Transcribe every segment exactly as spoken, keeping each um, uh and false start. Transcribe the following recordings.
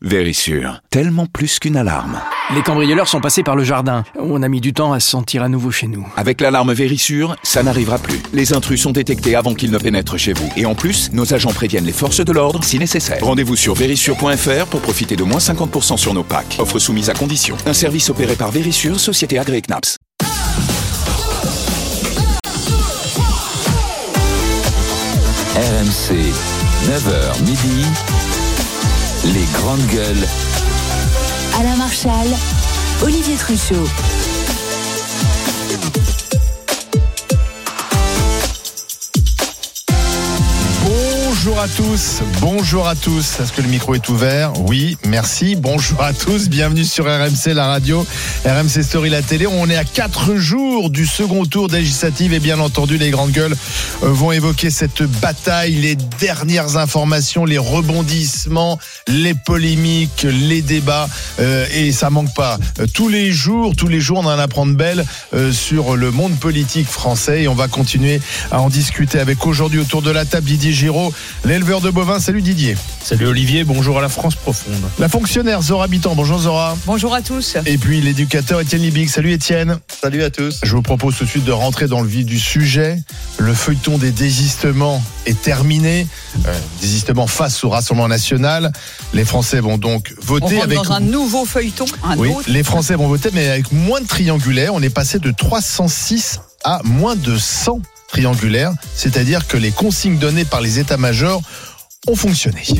Vérissure, tellement plus qu'une alarme. Les cambrioleurs sont passés par le jardin. On a mis du temps à se sentir à nouveau chez nous. Avec l'alarme Vérissure, ça n'arrivera plus. Les intrus sont détectés avant qu'ils ne pénètrent chez vous. Et en plus, nos agents préviennent les forces de l'ordre si nécessaire. Rendez-vous sur vérissure point f r pour profiter de moins cinquante pour cent sur nos packs. Offre soumise à condition. Un service opéré par Vérissure, société agréée C N A P S. R M C, neuf heures midi, les grandes gueules. Alain Marchal, Olivier Truchot. Bonjour à tous, bonjour à tous. Est-ce que le micro est ouvert ? Oui, merci. Bonjour à tous, bienvenue sur R M C, la radio, R M C Story, la télé. On est à quatre jours du second tour des législatives et bien entendu, les grandes gueules vont évoquer cette bataille, les dernières informations, les rebondissements, les polémiques, les débats euh, et ça manque pas. Tous les jours, tous les jours, on en apprend de belles euh, sur le monde politique français et on va continuer à en discuter avec aujourd'hui autour de la table Didier Giraud, l'éleveur de bovins. Salut Didier. Salut Olivier, bonjour à la France profonde. La fonctionnaire Zora Habitant, bonjour Zora. Bonjour à tous. Et puis l'éducateur Étienne Libic, salut Étienne. Salut à tous. Je vous propose tout de suite de rentrer dans le vif du sujet. Le feuilleton des désistements est terminé. Euh, désistement face au Rassemblement National. Les Français vont donc voter. On rentre avec dans un nouveau feuilleton, un oui, autre. Les Français vont voter, mais avec moins de triangulaires. On est passé de trois cent six à moins de cent triangulaires. C'est-à-dire que les consignes données par les états-majors ont fonctionné. R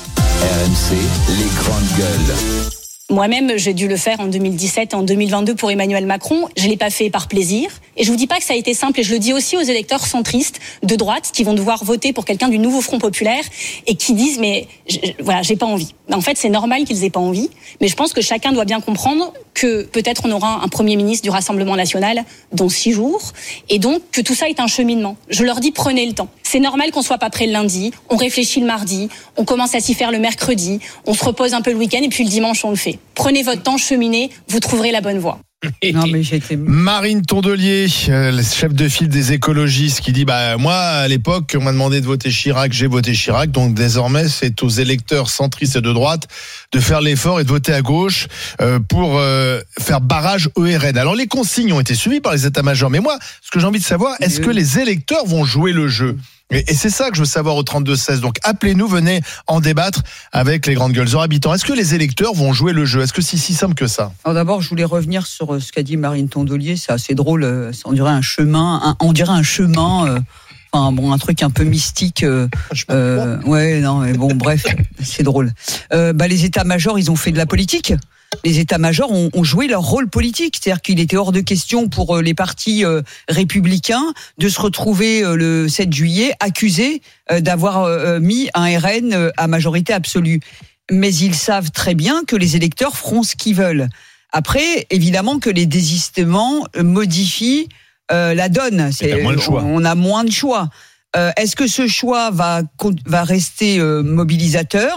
M C, les grandes gueules. Moi-même, j'ai dû le faire en deux mille dix-sept et en deux mille vingt-deux pour Emmanuel Macron. Je l'ai pas fait par plaisir. Et je vous dis pas que ça a été simple. Et je le dis aussi aux électeurs centristes de droite qui vont devoir voter pour quelqu'un du nouveau Front Populaire et qui disent mais je, voilà, j'ai pas envie. En fait, c'est normal qu'ils aient pas envie. Mais je pense que chacun doit bien comprendre que peut-être on aura un Premier ministre du Rassemblement National dans six jours. Et donc que tout ça est un cheminement. Je leur dis prenez le temps. C'est normal qu'on soit pas prêt le lundi. On réfléchit le mardi. On commence à s'y faire le mercredi. On se repose un peu le week-end et puis le dimanche on le fait. Prenez votre temps, cheminez, vous trouverez la bonne voie. Non, mais j'étais... Marine Tondelier, euh, le chef de file des écologistes, qui dit bah moi à l'époque on m'a demandé de voter Chirac, j'ai voté Chirac, donc désormais c'est aux électeurs centristes et de droite de faire l'effort et de voter à gauche euh, pour euh, faire barrage au R N. Alors les consignes ont été suivies par les états-majors, mais moi ce que j'ai envie de savoir, est-ce que les électeurs vont jouer le jeu ? Et c'est ça que je veux savoir au trente-deux seize. Donc appelez-nous, venez en débattre avec les grandes gueules. Zora Habitant, est-ce que les électeurs vont jouer le jeu ? Est-ce que c'est si simple que ça ? Alors d'abord, je voulais revenir sur ce qu'a dit Marine Tondelier. C'est assez drôle. On dirait un chemin. Un, on dirait un chemin. Euh, enfin bon, un truc un peu mystique. Euh, euh, ouais, non, mais bon, bref, c'est drôle. Euh, bah les états-majors, ils ont fait de la politique. Les états-majors ont, ont joué leur rôle politique. C'est-à-dire qu'il était hors de question pour les partis euh, républicains de se retrouver euh, le sept juillet accusés euh, d'avoir euh, mis un R N euh, à majorité absolue. Mais ils savent très bien que les électeurs feront ce qu'ils veulent. Après, évidemment que les désistements modifient euh, la donne. C'est, moins de choix. On, on a moins de choix. Euh, est-ce que ce choix va, va rester euh, mobilisateur ?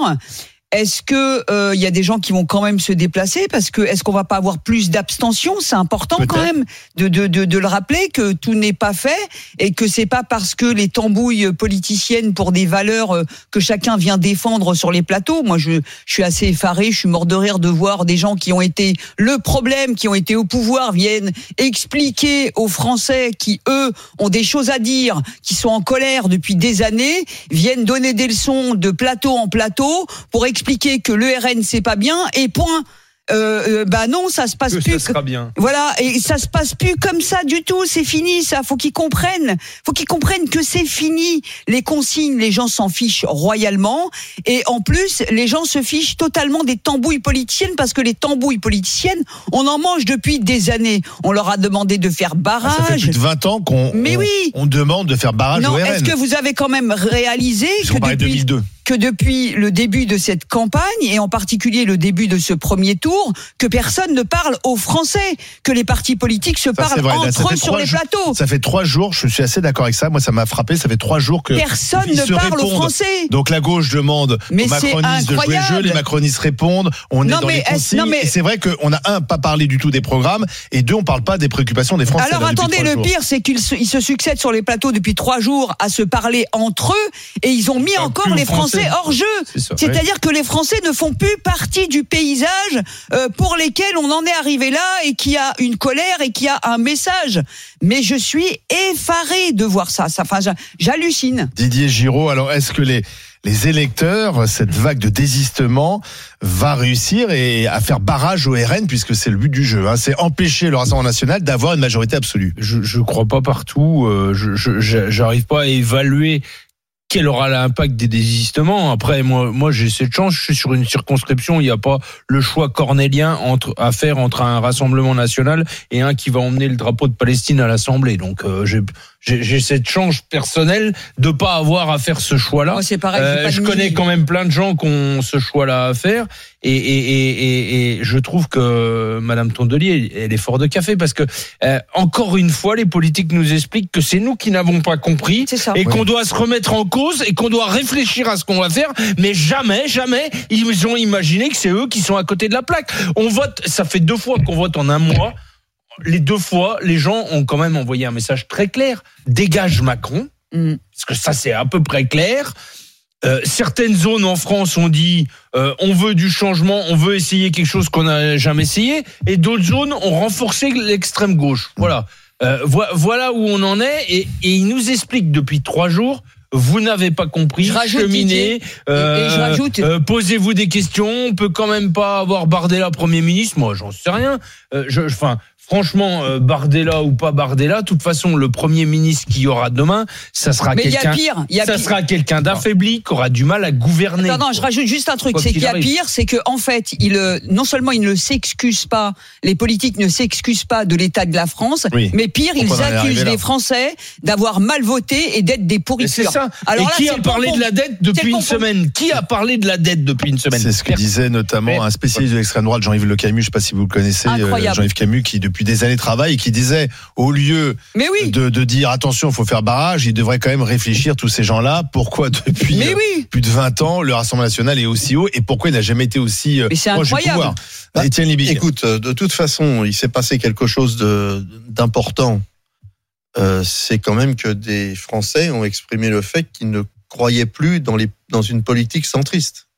Est-ce que il euh, y a des gens qui vont quand même se déplacer parce que est-ce qu'on va pas avoir plus d'abstention ? C'est important Peut-être. quand même de, de de de le rappeler que tout n'est pas fait et que c'est pas parce que les tambouilles politiciennes pour des valeurs euh, que chacun vient défendre sur les plateaux. Moi, je je suis assez effaré, je suis mort de rire de voir des gens qui ont été le problème, qui ont été au pouvoir, viennent expliquer aux Français qui eux ont des choses à dire, qui sont en colère depuis des années, viennent donner des leçons de plateau en plateau pour expliquer que le R N c'est pas bien et point. Euh, euh, bah non, ça se passe que plus. Ça sera bien. Voilà, et ça se passe plus comme ça du tout. C'est fini, ça. Faut qu'ils comprennent. Faut qu'ils comprennent que c'est fini. Les consignes, les gens s'en fichent royalement, et en plus, les gens se fichent totalement des tambouilles politiciennes parce que les tambouilles politiciennes, on en mange depuis des années. On leur a demandé de faire barrage. Ah, ça fait plus de vingt ans qu'on Mais on, oui. on demande de faire barrage non, au R N. est-ce que vous avez quand même réalisé Ils que ont parlé de deux depuis mille deux. que depuis le début de cette campagne, et en particulier le début de ce premier tour, que personne ne parle aux Français, que les partis politiques se Ça, parlent c'est vrai. Là, ça entre fait eux sur trois les jours- plateaux. Ça fait trois jours, je suis assez d'accord avec ça. Moi, ça m'a frappé. Ça fait trois jours que Personne ils ne se parle aux répondent. Français. Donc la gauche demande Mais aux c'est macronistes de jouer le jeu, incroyable. les macronistes répondent. On Non, est dans mais les est-ce- consignes. non, mais- Et c'est vrai qu'on a un pas parlé du tout des programmes, et deux on parle pas des préoccupations des Français. Alors là, depuis attendez, trois le jours. pire, c'est qu'ils se, ils se succèdent sur les plateaux depuis trois jours à se parler entre eux, et ils ont mis Ils parlent encore plus les aux Français, Français hors jeu. C'est ça, C'est-à-dire ouais. que les Français ne font plus partie du paysage euh, pour lesquels on en est arrivé là et qui a une colère et qui a un message. Mais je suis effaré de voir ça. ça enfin, j'hallucine. Didier Giraud, alors est-ce que les les électeurs, cette vague de désistement va réussir et à faire barrage au R N, puisque c'est le but du jeu, hein, c'est empêcher le Rassemblement national d'avoir une majorité absolue. Je je crois pas partout. Euh, je, je j'arrive pas à évaluer quel aura l'impact des désistements. Après, moi, moi, j'ai cette chance. Je suis sur une circonscription. Il n'y a pas le choix cornélien entre à faire entre un Rassemblement national et un qui va emmener le drapeau de Palestine à l'Assemblée. Donc, euh, j'ai, j'ai, j'ai cette chance personnelle de pas avoir à faire ce choix-là. Moi, c'est pareil. Euh, pas je de connais mini. quand même plein de gens qui ont ce choix-là à faire. Et, et, et, et, et je trouve que Madame Tondelier, elle est fort de café parce que euh, encore une fois, les politiques nous expliquent que c'est nous qui n'avons pas compris C'est ça. et Oui. qu'on doit se remettre en cause et qu'on doit réfléchir à ce qu'on va faire. Mais jamais, jamais, ils ont imaginé que c'est eux qui sont à côté de la plaque. On vote, ça fait deux fois qu'on vote en un mois. Les deux fois, les gens ont quand même envoyé un message très clair. Dégage Macron. Mm. Parce que ça, c'est à peu près clair. Euh, certaines zones en France ont dit euh, on veut du changement, on veut essayer quelque chose qu'on n'a jamais essayé, et d'autres zones ont renforcé l'extrême gauche. Voilà, euh, vo- voilà où on en est, et, et ils nous expliquent depuis trois jours. Vous n'avez pas compris, Je rajoute, cheminez, Didier, et- et je rajoute- euh, posez-vous des questions. On peut quand même pas avoir Bardella Premier ministre. Moi, j'en sais rien. Euh, je, enfin, franchement, euh, Bardella ou pas Bardella, de toute façon, le Premier ministre qu'il y aura demain, ça sera Mais il y quelqu'un. a pire. Il y a ça pire. sera quelqu'un d'affaibli qui aura du mal à gouverner. Non, non, je rajoute juste un truc, Quoi c'est qu'il qu'il y a arrive. pire, c'est que en fait, il euh, non seulement ils ne s'excusent pas, les politiques ne s'excusent pas de l'état de la France, Oui. mais pire, ils Pourquoi on en est accusent arrivé là les Français d'avoir mal voté et d'être des Et pourritures. c'est ça. Alors et là, qui c'est a le parlé pompon. de la dette C'est depuis le une pompon. semaine? Qui a parlé de la dette depuis une semaine? C'est ce que disait notamment Mais- un spécialiste de l'extrême droite, Jean-Yves Le Camus, je ne sais pas si vous le connaissez, Incroyable. euh, Jean-Yves Camus, qui depuis des années travaille et qui disait, au lieu Mais oui, de, de dire attention, il faut faire barrage, il devrait quand même réfléchir, tous ces gens-là, pourquoi depuis mais euh, oui. plus de vingt ans, le Rassemblement national est aussi haut et pourquoi il n'a jamais été aussi euh, Mais c'est proche du incroyable. pouvoir. Bah, Étienne Libic. Écoute, euh, de toute façon, il s'est passé quelque chose de, d'important. Euh, c'est quand même que des Français ont exprimé le fait qu'ils ne croyaient plus dans, les, dans une politique centriste.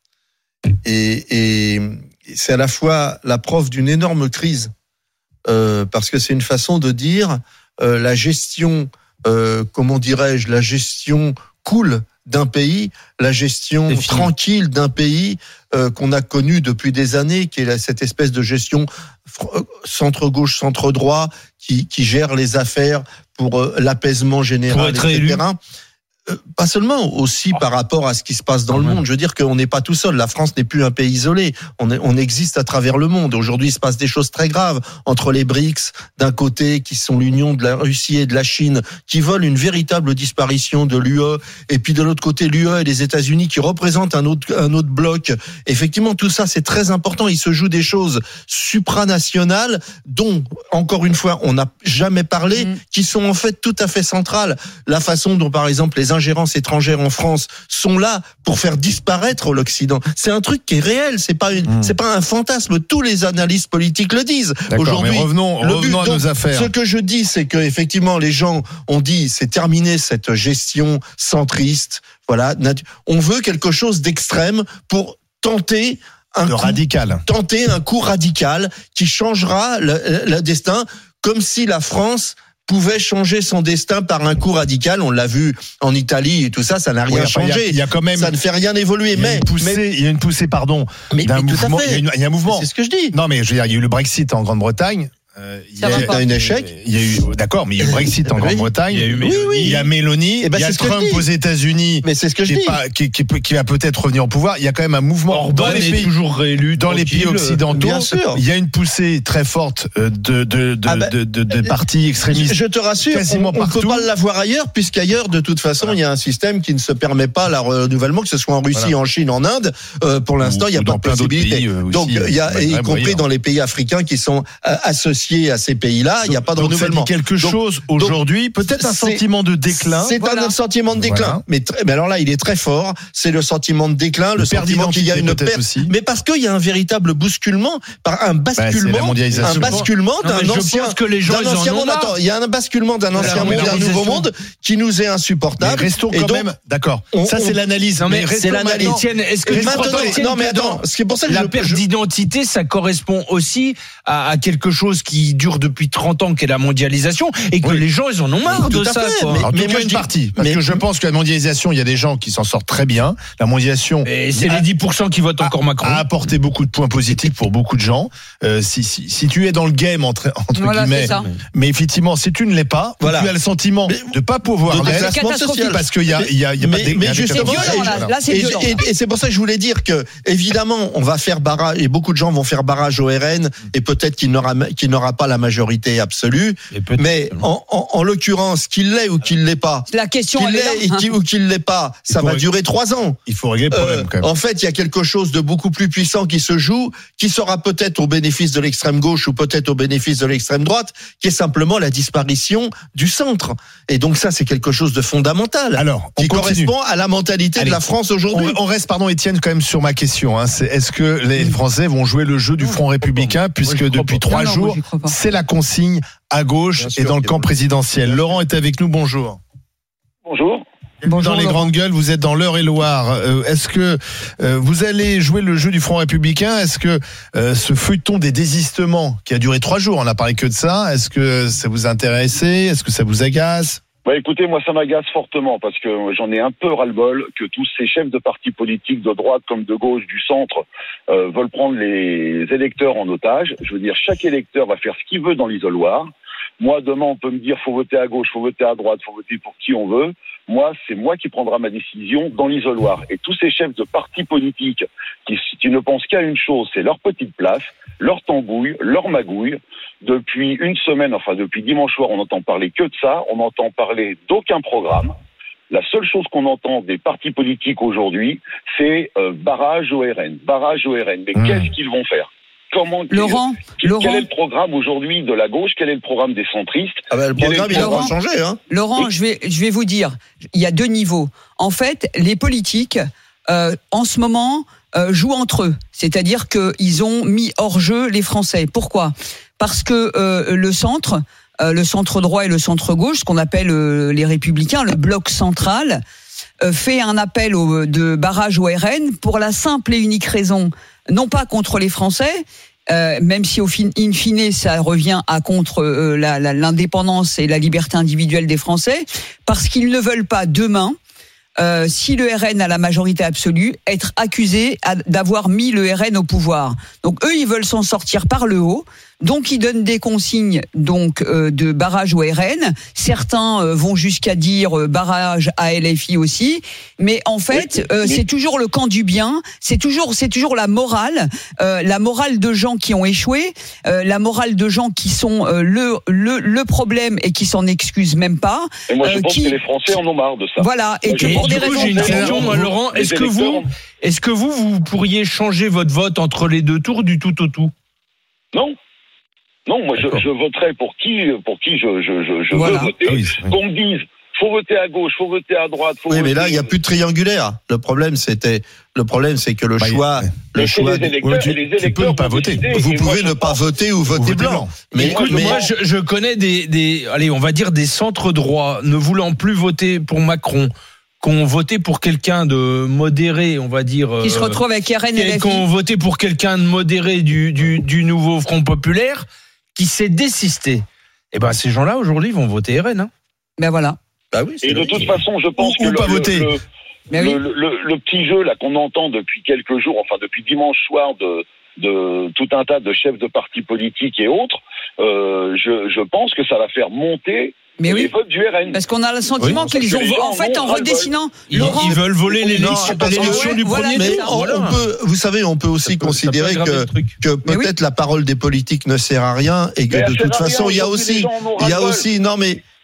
Et, et c'est à la fois la preuve d'une énorme crise, euh, parce que c'est une façon de dire euh, la gestion, euh, comment dirais-je, la gestion cool d'un pays, la gestion C'est fini. tranquille d'un pays euh, qu'on a connu depuis des années, qui est la- cette espèce de gestion fr- centre-gauche, centre-droit, qui, qui gère les affaires pour euh, l'apaisement général, Pour être et cetera. élu. Euh, Pas seulement, aussi par rapport à ce qui se passe dans le Ouais. monde. Je veux dire qu'on n'est pas tout seul. La France n'est plus un pays isolé. On, est, on existe à travers le monde. Aujourd'hui, il se passe des choses très graves entre les BRICS, d'un côté, qui sont l'union de la Russie et de la Chine, qui veulent une véritable disparition de l'U E, et puis de l'autre côté, l'U E et les États-Unis, qui représentent un autre, un autre bloc. Effectivement, tout ça, c'est très important. Il se joue des choses supranationales, dont, encore une fois, on n'a jamais parlé, Mm. qui sont en fait tout à fait centrales. La façon dont, par exemple, les ingérences étrangères en France sont là pour faire disparaître l'Occident. C'est un truc qui est réel, c'est pas une, Mm. c'est pas un fantasme. Tous les analystes politiques le disent. D'accord, Aujourd'hui, mais revenons, le revenons but, à donc, nos affaires. ce que je dis, c'est que effectivement, les gens ont dit, c'est terminé cette gestion centriste. Voilà, natu- on veut quelque chose d'extrême pour tenter un Le coup, radical. tenter un coup radical qui changera le, le- le destin, comme si la France pouvait changer son destin par un coup radical. On l'a vu en Italie et tout ça, ça n'a rien Oui, enfin, il y a- changé. il y a quand même- ça ne fait rien évoluer. Il y a Mais, une poussée, mais- il y a une poussée, pardon, mais- d'un mais tout à mouvement. fait. Il y a une- il y a un mouvement. c'est ce que je dis. Non, mais je veux dire, il y a eu le Brexit en Grande-Bretagne. Euh, il y Ça a va eu pas. Un échec. Il y a eu, d'accord, mais il y a eu le Brexit en Oui. Grande-Bretagne. Il y a eu Oui, oui. Il y a Mélanie. Eh ben, il y a c'est ce que je Trump dis. aux États-Unis. Mais c'est ce que je qui, est dis. pas- qui, qui, qui va peut-être revenir au pouvoir. Il y a quand même un mouvement Orban dans les est pays, toujours réélu. dans les pays tranquille. occidentaux. Bien sûr. Il y a une poussée très forte euh, de, de, de, Ah ben, de, de, de partis extrémistes. Je te rassure, quasiment on ne peut partout. pas l'avoir ailleurs, puisqu'ailleurs, de toute façon, il y a un système qui ne se permet pas le renouvellement, que ce soit en Russie, Voilà. en Chine, en Inde. Euh, pour l'instant, Ou- il n'y a ou pas dans de plein d'autres possibilité. pays, euh, aussi, Donc, il y a, euh, et y Maghreb, compris ailleurs. dans les pays africains qui sont euh, associés associés à ces pays-là, il n'y a pas de donc renouvellement. Ça dit quelque donc, chose aujourd'hui, donc, peut-être un c'est, sentiment de déclin. C'est voilà. un sentiment de déclin, voilà. mais, très, mais alors là, il est très fort. C'est le sentiment de déclin, le, le sentiment qu'il y a une perte. Aussi. Mais parce qu'il y a un véritable bousculement, par un basculement, bah, un basculement non, d'un ancien, que les gens, d'un ancien monde. Attends, il y a un basculement d'un ancien monde vers un nouveau monde qui nous est insupportable. Mais restons quand donc, même, d'accord. On, ça, c'est l'analyse. Non, mais, mais c'est l'analyse. Étienne, est-ce que tu maintenant, crois pas, Étienne, non, mais attends, ce qui est pour ça que la je, perte je... d'identité, ça correspond aussi à, à quelque chose qui dure depuis trente ans, qui est la mondialisation, et que oui. les gens, ils en ont marre de ça. Quoi. Mais, en mais tout cas, une dis... partie. Parce mais... que je pense que la mondialisation, il y a des gens qui s'en sortent très bien. La mondialisation. Et c'est a... les dix pour cent qui votent encore Macron. A apporté beaucoup de points positifs pour beaucoup de gens. Euh, si, si, si tu es dans le game, entre, entre voilà, guillemets, mais effectivement, si tu ne l'es pas, voilà. tu as le sentiment mais, de ne pas pouvoir l'être, parce qu'il y a, il y a, il y a mais, pas de mais justement, et, et, et, et c'est pour ça que je voulais dire que, évidemment, on va faire barrage, et beaucoup de gens vont faire barrage au R N, et peut-être qu'il n'aura, qu'il n'aura pas la majorité absolue, mais en, en, en l'occurrence, qu'il l'ait ou qu'il l'ait pas, la question qu'il l'ait et qu'il, ou qu'il l'ait pas, ça va durer trois ans. Il faut régler le problème, euh, quand même. En fait, il y a quelque chose de beaucoup plus puissant qui se joue, qui sera peut-être au bénéfice de l'extrême gauche ou peut-être au bénéfice de l'extrême droite, qui est simplement la disparition du centre. Et donc ça, c'est quelque chose de fondamental. Alors, qui correspond à la mentalité Allez, de la France aujourd'hui. On, on reste, pardon, Étienne, quand même sur ma question. Hein. C'est, est-ce que les Français vont jouer le jeu du Front républicain, puisque moi, depuis trois non, jours, non, c'est la consigne à gauche sûr, et dans le camp présidentiel. Laurent est avec nous. Bonjour. Bonjour. Bonjour dans les grandes gueules, vous êtes dans l'Eure-et-Loire. Euh, est-ce que euh, vous allez jouer le jeu du Front républicain ? Est-ce que euh, ce feuilleton des désistements qui a duré trois jours, on n'a parlé que de ça, est-ce que ça vous a intéressé ? Est-ce que ça vous agace ? Bah écoutez, moi ça m'agace fortement parce que j'en ai un peu ras-le-bol que tous ces chefs de partis politiques de droite comme de gauche, du centre, euh, veulent prendre les électeurs en otage. Je veux dire, chaque électeur va faire ce qu'il veut dans l'isoloir. Moi, demain, on peut me dire faut voter à gauche, faut voter à droite, faut voter pour qui on veut. Moi, c'est moi qui prendra ma décision dans l'isoloir. Et tous ces chefs de partis politiques qui, qui ne pensent qu'à une chose, c'est leur petite place, leur tambouille, leur magouille. Depuis une semaine, enfin depuis dimanche soir, on n'entend parler que de ça. On n'entend parler d'aucun programme. La seule chose qu'on entend des partis politiques aujourd'hui, c'est euh, barrage au R N. Barrage au R N. Mais mmh. qu'est-ce qu'ils vont faire ? Comment, Laurent, quel, Laurent, quel est le programme aujourd'hui de la gauche ? Quel est le programme des centristes ? Ah ben, le programme, il a pas changé. Hein. Laurent, Et... je vais, je vais vous dire, il y a deux niveaux. En fait, les politiques, euh, en ce moment, euh, jouent entre eux. C'est-à-dire qu'ils ont mis hors jeu les Français. Pourquoi ? Parce que euh, le centre, euh, le centre droit et le centre gauche, ce qu'on appelle euh, les Républicains, le bloc central, euh, fait un appel au, de barrage au R N pour la simple et unique raison, non pas contre les Français, euh, même si au fin, in fine ça revient à contre euh, la, la, l'indépendance et la liberté individuelle des Français, parce qu'ils ne veulent pas demain, euh, si le R N a la majorité absolue, être accusés à, d'avoir mis le R N au pouvoir. Donc eux, ils veulent s'en sortir par le haut. Donc, ils donnent des consignes donc euh, de barrage au R N. Certains euh, vont jusqu'à dire euh, barrage à L F I aussi. Mais en fait, euh, c'est toujours le camp du bien. C'est toujours, c'est toujours la morale, euh, la morale de gens qui ont échoué, euh, la morale de gens qui sont euh, le le le problème et qui s'en excusent même pas. Et moi, je euh, pense qui... que les Français en ont marre de ça. Voilà. Et moi, que pour des raisons. J'ai une question, moi, Laurent. Est-ce que vous, est-ce que vous, vous pourriez changer votre vote entre les deux tours du tout au tout ? Non. Non, moi je, je voterai pour qui, pour qui je, je, je, je voilà. veux voter. Ah oui, oui. Qu'on me dise, faut voter à gauche, faut voter à droite. Faut oui, voter... mais là il y a plus de triangulaire. Le problème c'était, le problème c'est que le bah, choix, le choix, les électeurs, tu, les électeurs tu peux ne pas voter. Vous pouvez ne pas voter ou voter blanc. blanc. Mais, Écoute, mais moi je, je connais des, des, allez, on va dire des centres droits ne voulant plus voter pour Macron, qu'on voté pour quelqu'un de modéré, on va dire, qui se retrouve avec R N et L F I, qu'on voté pour quelqu'un de modéré du, du, du nouveau Front populaire, qui s'est désisté. Eh ben ces gens-là aujourd'hui vont voter R N. Hein. Ben voilà. Bah oui. Et de toute façon, je pense ou, que ou le, pas le, voter. Le, Mais le, oui. le, le, le petit jeu là qu'on entend depuis quelques jours, enfin depuis dimanche soir de de tout un tas de chefs de partis politiques et autres, euh, je, je pense que ça va faire monter mais les oui. votes du R N. Parce qu'on a le sentiment oui. qu'ils ont, les en fait, en redessinant, ils, Laurent, ils veulent voler l'élection, non, l'élection ouais, du voilà, premier mais tour. on, Voilà. on peut, vous savez, on peut aussi peut, considérer que, que peut-être oui. la parole des politiques ne sert à rien et que mais de toute façon, rien, il y a aussi, il y a aussi, non mais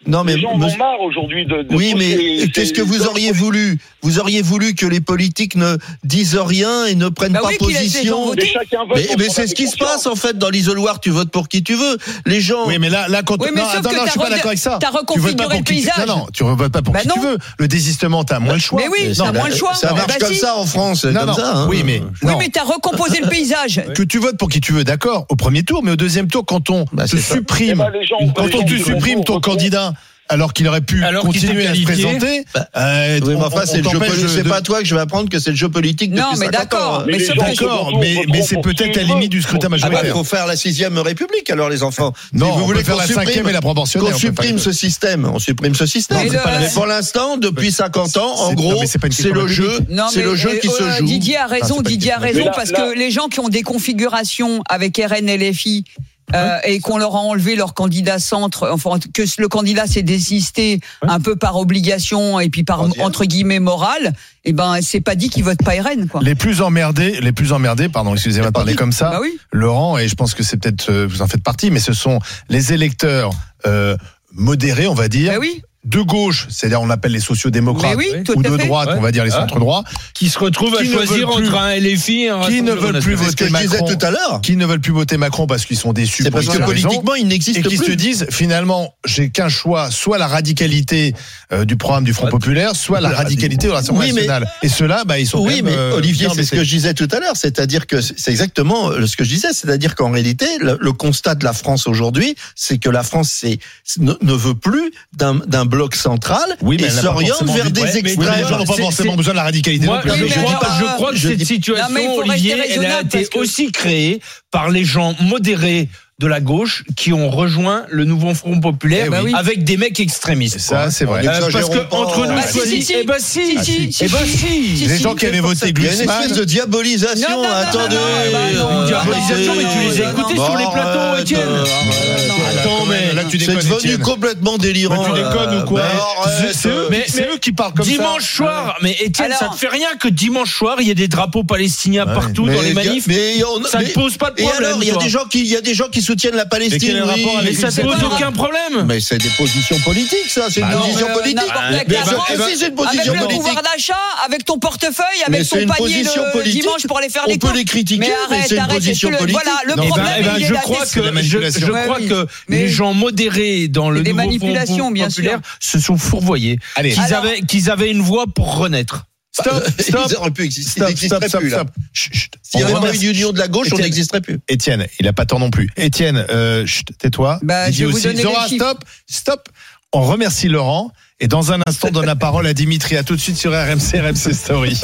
Non, mais les gens en me- ont marre aujourd'hui de. de Oui, tous mais ces- qu'est-ce ces- que vous auriez voulu? Vous auriez voulu que les politiques ne disent rien et ne prennent Bah pas oui, qu'il laisse les gens position. voter. Mais chacun vote Mais, pour mais son c'est ce qui se conscience. passe en fait dans l'isoloir. Tu votes pour qui tu veux. Les gens. Oui, mais là, là, quand Oui, mais non, sauf attends, que non, t'as je suis pas re- d'accord avec ça. t'as Tu votes pas reconfiguré pour le qui tu- paysage. Non, non, tu votes pas pour Bah qui non. tu veux. Le désistement, t'as moins le choix. Mais oui, Mais t'as c'est- moins le choix. Ça marche Bah comme si. ça en France. C'est Non, comme non. ça. hein. Oui, mais Oui, non. mais t'as recomposé le paysage. Que tu votes pour qui tu veux, d'accord, au premier tour, mais au deuxième tour, quand on Bah, te c'est ça. supprime, Eh ben, les gens- quand les on gens te qui supprime vont ton voter- candidat, alors qu'il aurait pu Alors qu'il continuer s'est à se qualifié. présenter, euh, Oui, mais on- enfin, on c'est le jeu t'empêche politique. de- C'est de- pas à toi que je vais apprendre que c'est le jeu politique depuis Non, mais cinquante d'accord. ans. Mais les sauf gens que- se D'accord, voteront mais, pour mais qui c'est ils peut-être la veulent. limite du scrutin Ah bah, majoritaire. faut faire la sixième République alors les enfants. Non, Si vous on voulez peut faire qu'on la supprime, cinquième et la proportionnelle. qu'on on peut pas supprime le- ce système, on supprime ce système. Mais Mais, le- mais pour l'instant, depuis cinquante ans, en c'est- gros, non, mais c'est pas une c'est question le jeu, république. Non, c'est mais le jeu euh, qui se euh, joue. Didier a Enfin, raison, c'est pas une Didier a question raison, république. parce Mais là- que les gens qui ont des configurations avec R N L F I euh, et qu'on leur a enlevé leur candidat centre, enfin que le candidat s'est désisté un peu par obligation et puis par Troisième. entre guillemets morale, et ben c'est pas dit qu'ils votent pas R N quoi. Les plus emmerdés, les plus emmerdés, pardon, excusez-moi de parler comme ça, Bah oui. Laurent, et je pense que c'est peut-être, euh, vous en faites partie, mais ce sont les électeurs euh, modérés, on va dire, Bah oui. de gauche, c'est-à-dire on appelle les sociodémocrates, Mais oui, tout ou à de fait. droite, Ouais. on va dire les Ah. centres-droits, Qui se retrouvent à Qui ne choisir veulent plus- entre un L F I et un qui ne Rassemblement veulent plus national. C'est ce que voter je disais Macron, tout à l'heure. qui ne veulent plus voter Macron parce qu'ils sont déçus C'est pour parce X que raisons, politiquement, il n'existe et qui plus. se disent finalement j'ai qu'un choix, soit la radicalité euh, du programme du Front Populaire, soit la radicalité de l'Assemblée Oui, mais- nationale. Et ceux-là, bah, ils sont Oui, quand même, mais euh, Olivier, bien c'est ce que embêtés. je disais tout à l'heure, c'est-à-dire que c'est exactement ce que je disais, c'est-à-dire qu'en réalité, le, le constat de la France aujourd'hui, c'est que la France c'est, ne, ne veut plus d'un, d'un bloc central Oui, mais et elle n'a pas s'oriente forcément vers envie de- des Ouais, mais extrêmes. les gens n'ont pas C'est- forcément c'est- besoin de la radicalité Moi, non plus. je, Oui, mais crois, alors, je crois que je cette dis- situation, Non, mais il faut Olivier, rester elle a raisonnable, été parce que- aussi créée par les gens modérés de la gauche qui ont rejoint le nouveau Front Populaire Eh oui. avec des mecs extrémistes. Ça, c'est vrai. Euh, Euh, parce que N'exagérons pas. entre nous, Bah, soit si, dit, si, eh ben si, si, si, si, eh ben si. si. Les si, gens si, qui avaient voté Il y a une Glucksmann, espèce de diabolisation. Non, non, non, Attendez. non, non, bah, non, Une diabolisation, mais tu les as Euh, écoutés bon, sur les plateaux, arrête, Étienne. euh, Attends, mais là, tu C'est déconnes, devenu Étienne. complètement délirant. Mais tu déconnes là. ou quoi Bah, arrête. C'est eux, Mais- c'est mais- eux qui parlent comme Dimanche ça. soir, mais Étienne, Alors- ça te fait rien que dimanche soir, il y ait des drapeaux palestiniens Ouais. partout dans les manifs. Mais on- Ça ne mais- pose pas de Et problème. alors, il y a toi. des gens qui, il y a des gens qui soutiennent la Mais quel est Palestine. le oui. rapport avec Mais ça C'est ne pose pas aucun problème. Mais c'est des positions politiques, ça. C'est une Bah non, position Euh, politique. n'importe Mais laquelle. ça Eh ben, aussi, c'est une Avec position le politique. pouvoir d'achat, avec ton portefeuille, Mais avec c'est ton une panier position le politique. dimanche pour aller faire On les peut courses. les critiquer, Mais mais arrête, c'est une arrête, position est-ce que le- politique. Voilà, le Non, Eh ben, problème, eh ben, il est je là, crois c'est- de la que je, manipulation. je Ouais, crois oui. que Mais- les gens modérés dans le C'est des nouveau manipulations, Front bien Populaire sûr. se sont fourvoyés. Allez. Qu'ils Alors- avaient qu'ils avaient une voix pour renaître. Stop, stop, Ils auraient pu exister. Ils stop, n'existeraient stop, stop, plus, là. stop. Chut, chut. S'il n'y On avait pas eu remercie- d'union de la gauche, on Étienne. n'existerait plus. Étienne, il a pas tort non plus. Étienne, euh, chut, tais-toi. Bah, Didier je vais vous aussi. donner Zora, les chiffres. stop, stop. On remercie Laurent. Et dans un instant, on donne la parole à Dimitri. À tout de suite sur R M C, R M C Story.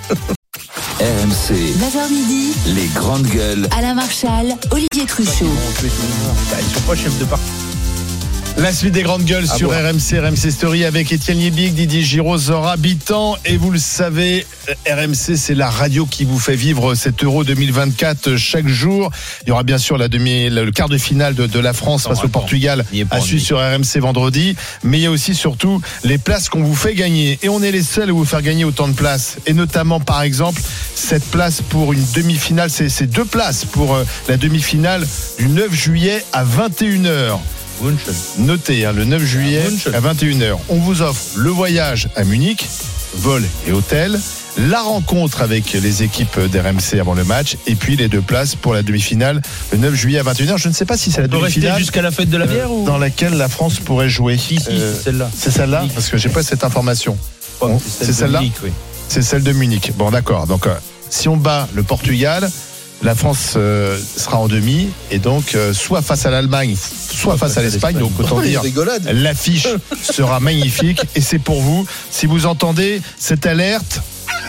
R M C, neuf heures midi, les grandes gueules. Alain Marchal, Olivier Truchot. Ils sont pas chefs de parti. La suite des grandes gueules sur R M C, R M C Story avec Étienne Liebig, Didier Giraud, Zora Habitant. Et vous le savez, R M C, c'est la radio qui vous fait vivre cet Euro deux mille vingt-quatre chaque jour. Il y aura bien sûr la demi, le quart de finale de, de la France face au Portugal Il y est pas à suivre ennuyé. sur R M C vendredi. Mais il y a aussi surtout les places qu'on vous fait gagner. Et on est les seuls à vous faire gagner autant de places. Et notamment, par exemple, cette place pour une demi-finale, c'est, c'est deux places pour euh, la demi-finale du neuf juillet à vingt et une heures. Notez, hein, le neuf juillet à vingt et une heures. On vous offre le voyage à Munich, vol et hôtel, la rencontre avec les équipes d'R M C avant le match, et puis les deux places pour la demi-finale le neuf juillet à vingt et une heures. Je ne sais pas si c'est la On peut rester demi-finale jusqu'à la fête de la euh, bière ou dans laquelle la France pourrait jouer. Si, si, Euh, c'est celle-là. c'est celle-là Oui. parce que j'ai pas cette information. Bon, c'est de celle-là Munich, oui. C'est celle de Munich. Bon, d'accord. Donc, euh, si on bat le Portugal, la France euh, sera en demi, et donc euh, soit face à l'Allemagne, soit face à l'Espagne. Donc, autant Oh, les dire, rigolades. l'affiche sera magnifique, et c'est pour vous. Si vous entendez cette alerte,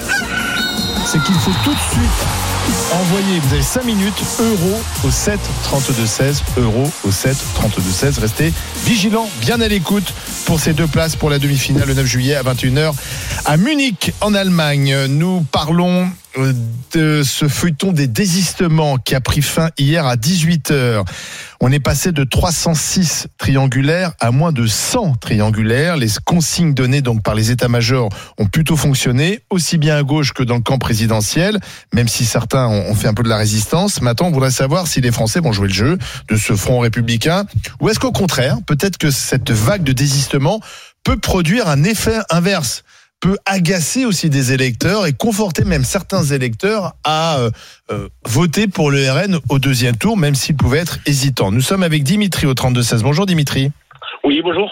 c'est qu'il faut tout de suite envoyer, vous avez cinq minutes, euro au sept trente-deux seize, euro au sept trente-deux seize. Restez vigilants, bien à l'écoute pour ces deux places pour la demi-finale le neuf juillet à vingt et une heures à Munich en Allemagne. Nous parlons de ce feuilleton des désistements qui a pris fin hier à dix-huit heures. On est passé de trois cent six triangulaires à moins de cent triangulaires. Les consignes données donc par les états-majors ont plutôt fonctionné, aussi bien à gauche que dans le camp présidentiel, même si certains ont fait un peu de la résistance. Maintenant, on voudrait savoir si les Français vont jouer le jeu de ce front républicain, ou est-ce qu'au contraire, peut-être que cette vague de désistement peut produire un effet inverse, peut agacer aussi des électeurs et conforter même certains électeurs à euh, euh, voter pour le R N au deuxième tour, même s'ils pouvaient être hésitants. Nous sommes avec Dimitri au trente-deux seize. Bonjour Dimitri. Oui, bonjour.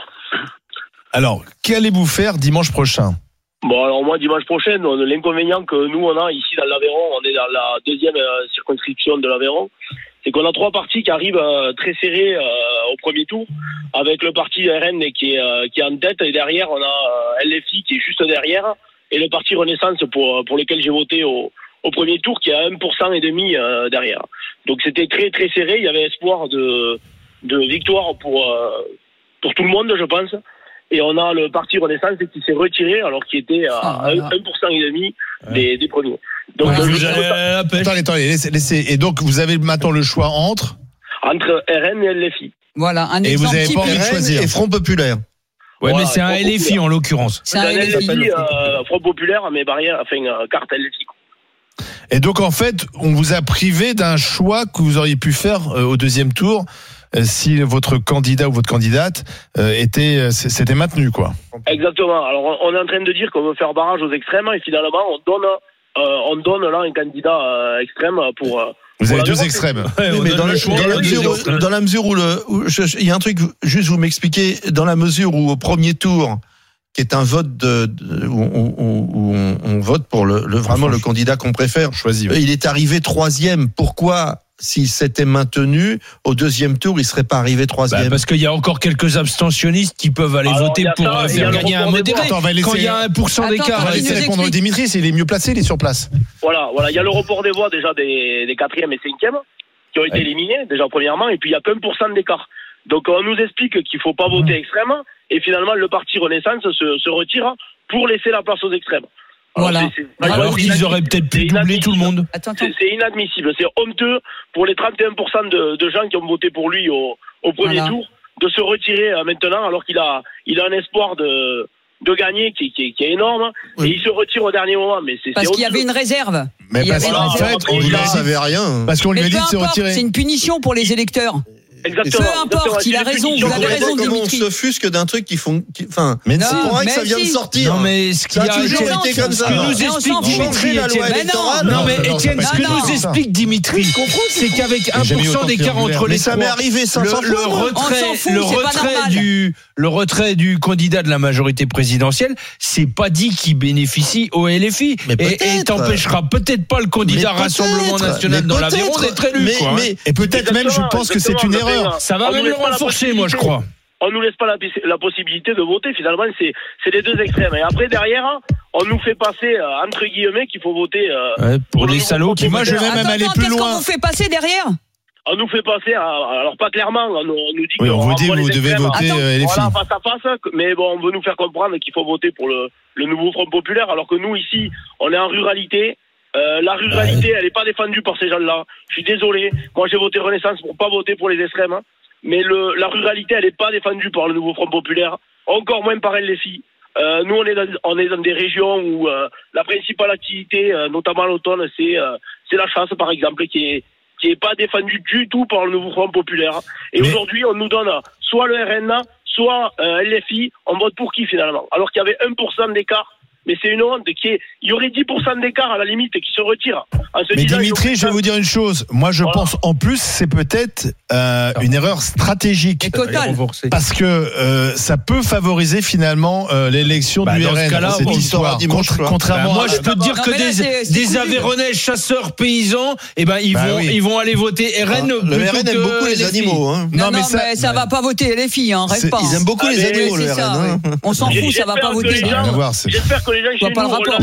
Alors, qu'allez-vous faire dimanche prochain ? Bon, alors moi, dimanche prochain, l'inconvénient que nous, on a ici dans l'Aveyron, on est dans la deuxième circonscription de l'Aveyron, c'est qu'on a trois partis qui arrivent euh, très serrés euh, au premier tour, avec le parti R N qui est, euh, qui est en tête, et derrière, on a euh, L F I qui est juste derrière, et le parti Renaissance pour, pour lequel j'ai voté au, au premier tour, qui est à un pour cent et demi euh, derrière. Donc c'était très très serré, il y avait espoir de, de victoire pour, euh, pour tout le monde, je pense. Et on a le parti Renaissance qui s'est retiré alors qu'il était à un pour cent et demi des, des premiers. Donc, ouais, le vous allez à la pêche. Attendez, attendez, laissez, laissez. Et donc, vous avez maintenant le choix entre Entre R N et L F I. Voilà, un et exemple. Et vous n'avez pas envie de choisir. Et Front Populaire. Ouais, voilà, mais c'est un L F I en l'occurrence. C'est un L F I, euh, Front Populaire, mais barrière, enfin, euh, carte L F I. Et donc, en fait, on vous a privé d'un choix que vous auriez pu faire euh, au deuxième tour euh, si votre candidat ou votre candidate euh, était, euh, s'était maintenu, quoi. Exactement. Alors, on est en train de dire qu'on veut faire barrage aux extrêmes, et finalement, on donne, euh, on donne là un candidat euh, extrême pour. Euh, Vous avez pour deux extrêmes. Ouais, oui, mais dans, le, dans, la mesure où, dans la mesure où le, où je, il y a un truc, juste vous m'expliquez, dans la mesure où au premier tour, qui est un vote de, de où, où, où on, on vote pour le, le vraiment le candidat qu'on préfère, choisi. Il est arrivé troisième. Pourquoi? S'il s'était maintenu au deuxième tour, il serait pas arrivé troisième. Bah parce qu'il y a encore quelques abstentionnistes qui peuvent aller Alors, voter pour ça, faire gagner un modéré. Attends, on va laisser, quand il y a un pour cent d'écart, on va laisser répondre à Dimitri, s'il est mieux placé, il est sur place. Voilà, voilà, il y a le report des voix déjà des, des quatrième et cinquième qui ont été ouais. éliminés déjà premièrement, et puis il y a qu'un pour cent d'écart. Donc on nous explique qu'il faut pas voter extrême, et finalement le parti Renaissance se, se retire pour laisser la place aux extrêmes. Alors, voilà. c'est, c'est, Alors qu'ils auraient peut-être pu doubler tout le monde. Attends, attends. C'est, c'est inadmissible. C'est honteux pour les trente et un pour cent de, de gens qui ont voté pour lui au, au premier voilà. tour de se retirer euh, maintenant alors qu'il a, il a un espoir de, de gagner qui, qui, qui est énorme. Oui. Et il se retire au dernier moment. Mais c'est, parce c'est qu'il y avait une réserve. Mais il parce qu'en fait, on ne savait rien. Parce qu'on lui a dit de se retirer. C'est une punition pour les électeurs. Exactement. Peu importe, il a raison, vous avez raison, Dimitri. On s'offusque d'un truc qui font, qui, enfin, mais c'est pour que ça vient de sortir. Non, mais ce qui a toujours été comme ça. Ce que nous explique Dimitri, non, mais Étienne, ce que nous explique Dimitri, c'est qu'avec un pour cent d'écart entre les trois, ça m'est arrivé cinq cents le retrait, le retrait du, le retrait du candidat de la majorité présidentielle, c'est pas dit qu'il bénéficie au L F I. Et t'empêchera peut-être pas le candidat Rassemblement National dans l'Aveyron d'être élu. Et peut-être même, je pense que c'est une erreur. Ça va même le renforcer, moi, je crois. On nous laisse pas la, la possibilité de voter. Finalement, c'est, c'est les deux extrêmes. Et après, derrière, on nous fait passer, euh, entre guillemets, qu'il faut voter euh, ouais, pour, pour les salauds. Qui, moi, je vais même attends, aller attends, plus qu'est-ce loin. Qu'est-ce qu'on vous fait passer derrière? On nous fait passer, à, alors pas clairement, on nous, on nous dit oui, qu'on on vous dit, vous devez voter Attends, L F I. Voilà, face à face, mais bon, on veut nous faire comprendre qu'il faut voter pour le, le nouveau Front Populaire, alors que nous, ici, on est en ruralité. Euh, la ruralité, elle n'est pas défendue par ces gens-là. Je suis désolé. Moi, j'ai voté Renaissance pour pas voter pour les extrêmes. Hein. Mais le, la ruralité, elle n'est pas défendue par le nouveau Front Populaire. Encore moins par L F I. Euh, nous, on est, dans, on est dans des régions où euh, la principale activité, euh, notamment à l'automne, c'est, euh, c'est la chasse, par exemple, qui est, qui est pas défendue du tout par le nouveau Front Populaire. Et mais... aujourd'hui, on nous donne soit le R N A, soit euh, L F I. On vote pour qui, finalement? Alors qu'il y avait un pour cent d'écart. Mais c'est une honte qui est, il y aurait dix pour cent d'écart à la limite qui se retire. Mais Dimitri, je vais vous dire une chose. Moi, je voilà. pense, en plus, c'est peut-être euh, une erreur stratégique. Totale. Parce que euh, ça peut favoriser finalement euh, l'élection bah, du R N. Cas-là, cette histoire. Contre, contrairement, bah, moi, je peux te dire non, que des, là, c'est, des Aveyronnais chasseurs paysans, eh ben ils bah, vont, oui. ils vont aller voter R N. Ah, le R N aime beaucoup les animaux. Hein. Non, non, mais ça, mais ça va pas voter L F I. Hein, rêve pas. Ils aiment beaucoup les animaux, le R N. On s'en fout, ça va pas voter. J'espère que les gens chez nous ont la lucidité